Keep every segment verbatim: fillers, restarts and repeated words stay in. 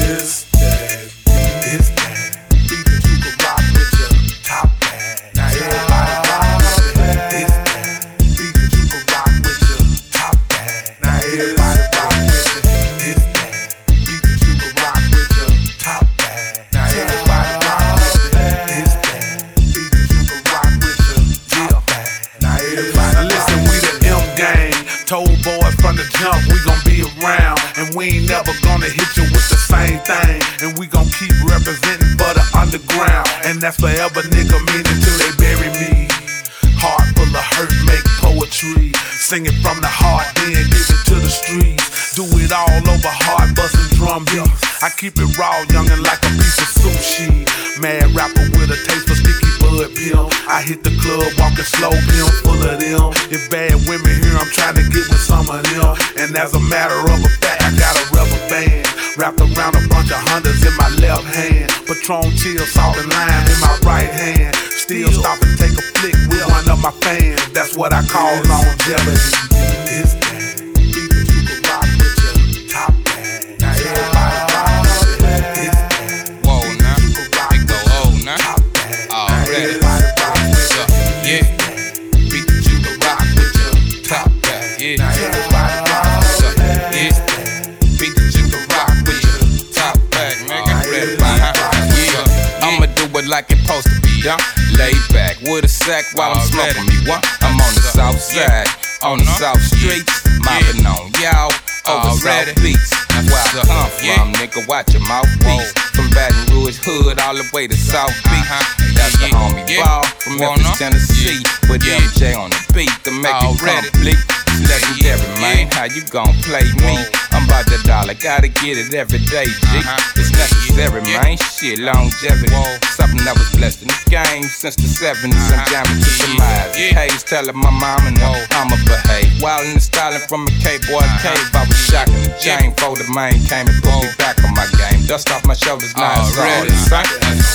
This, that, this, that. Beat that you can rock with your top bag. Now everybody rock with it. This, that. Beat that you can rock with your top bag. Now everybody rock with it. This, that. Beat that you can rock with your top bag. Now everybody rock with it. This, that. Beat that you can rock with your top bag. Now everybody listen, we the M gang. Told boys from the jump we gon' be around, and we ain't never gonna hit you with the same thing. And we gon' keep representing for the underground, and that's forever, nigga, meaning till they bury me. Heart full of hurt, make poetry, sing it from the heart, then give it to the streets. Do it all over hard, bustin' drum beats. I keep it raw, youngin' like a piece of sushi. Mad rapper with a taste for sticky bud pill. I hit the club walking slow, pimp full of them. If bad women here, I'm trying to get with some of them. And as a matter of a fact, I got a rubber band wrapped around a bunch of hundreds in my left hand. Patron, chill, salt and lime in my right hand. Still stop and take a flick with one of my fans. That's what I call longevity. This that beat that you can rock with your top bag. Now everybody rock with it. This that Whoa, beat now. that you can rock It go with old, your now. top bag. Now Already. everybody rock with it. Yeah. Beat that you can rock with your top bag. Yeah. Now everybody rock with it. Yeah. Beat that you can rock with your top bag, man. Get ready, uh-huh. Yeah. I'ma do it like it's supposed to be done. Lay back with a sack while I'm smoking me one. I'm on the south side, on the south streets, mobbing on y'all over South Beach. That's where I come from, nigga. Watch your mouthpiece. From Baton Rouge hood all the way to South Beach. That's the homie ball from Memphis, Tennessee, with M J on the beat to make it complete. Legendary, man. How you gon' play me? I'm about the dollar, gotta get it every day, G. It's necessary, man. Shit, longevity. Something that was blessed in the game since the seventies. I'm jamming to the miles. Hayes telling my mama no, I'ma behave. While in the styling from a K-boy cave, I was shocking the chain. For the main came and put me back on my game. Dust off my shoulders, now it's all the same.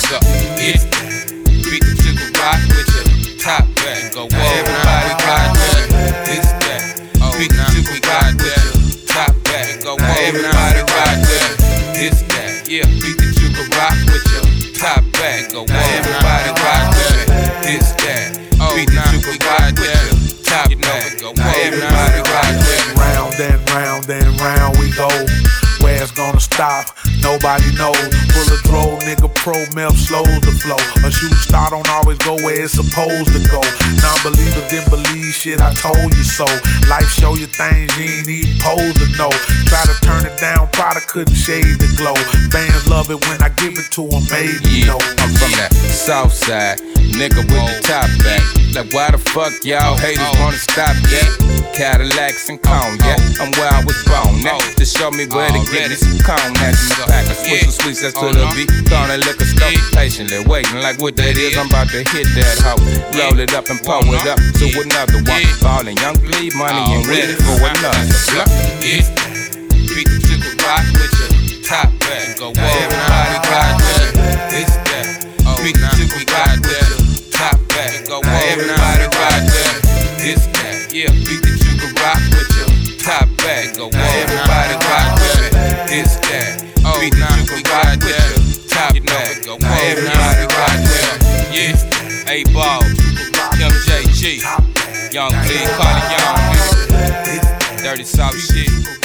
Yeah. Beat that you can rock with your top bag. Go, whoa, everybody rock with it. This that. Beat that you can rock with your top bag. Go, whoa, everybody rock with it. This that. Yeah. Beat that you can rock with your top bag. Go, whoa, everybody rock with it. This that. Beat that you can rock with your top bag. Go, whoa, everybody rock with it. Round and round and round we go. Where it's gonna stop, nobody knows. Full of droll, nigga, pro meth slows the flow. A shooting star don't always go where it's supposed to go. Non-believers didn't believe shit, I told you so. Life show you things you ain't even supposed to know. Try to turn it down, product couldn't shade the glow. Fans love it when I give it to them, maybe Yeah, no. I'm from that south side, nigga with the top back. Like why the fuck y'all haters wanna stop that? Cadillacs and cognac, I'm where I was born at. To show me where to get me some cognac in the pack. I switch some sweets that's to the beat. Throwing a liquor store, patiently waiting like what that is. I'm about to hit that hoe. Roll it up and pull it up to another one. Ballin' young, bleed money and ready for another block. Yeah. Beat that you can rock with your top back. Go, whoa, everybody rock with it. This that. Beat that you can rock with your top back. Go, whoa, everybody rock with it. This that. Yeah. Beat that you can rock with your top back. Go, whoa, everybody rock with it. This that. Beat that you can rock with your top back. Go, whoa, everybody rock with it. Yeah. A-Ball, M J G, Young Lee, Carly Young, Dirty South shit.